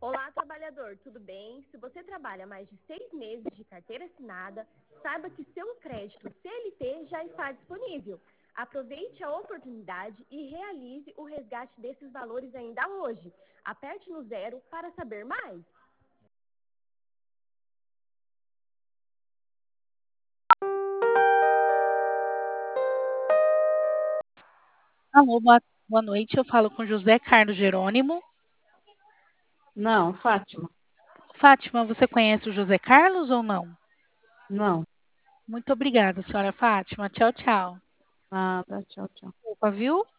Olá, trabalhador, tudo bem? Se você trabalha mais de 6 meses de carteira assinada, saiba que seu crédito CLT já está disponível. Aproveite a oportunidade e realize o resgate desses valores ainda hoje. Aperte no zero para saber mais. Alô, boa noite. Eu falo com José Carlos Jerônimo. Não, Fátima. Fátima, você conhece o José Carlos ou não? Não. Muito obrigada, senhora Fátima. Tchau, tchau. Nada, tchau, tchau. Opa, viu?